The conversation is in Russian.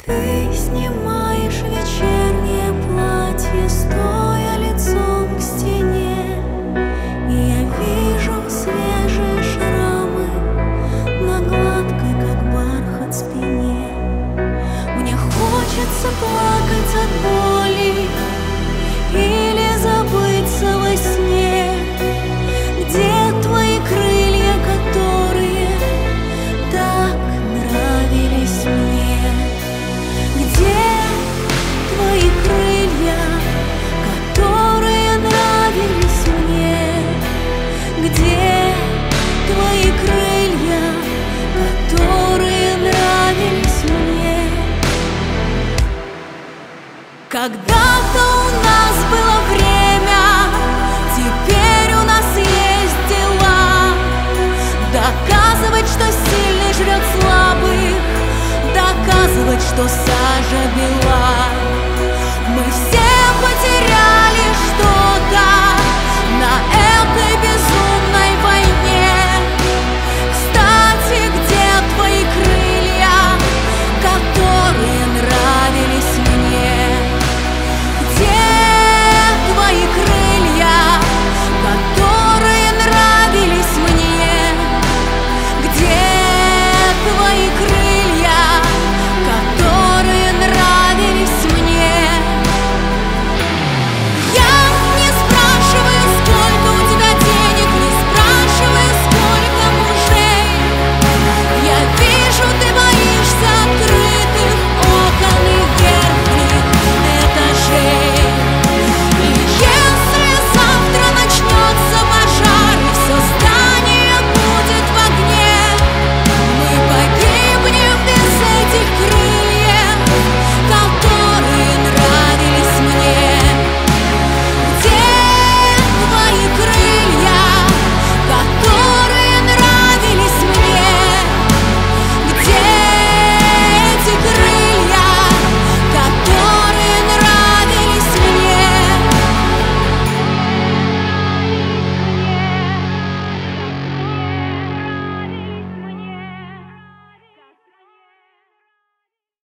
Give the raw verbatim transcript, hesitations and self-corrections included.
Ты снимаешь вечернее платье, стоя лицом к стене, и я вижу свежие шрамы на гладкой, как бархат, спине. Мне хочется плакать от боли или забыться во сне. Где твои крылья, которые так нравились мне? Где твои крылья, которые нравились мне? Где твои крылья, которые нравились мне? Когда-то у нас было время, теперь у нас есть дела. Доказывать, что сильный жрет слабых, доказывать, что сам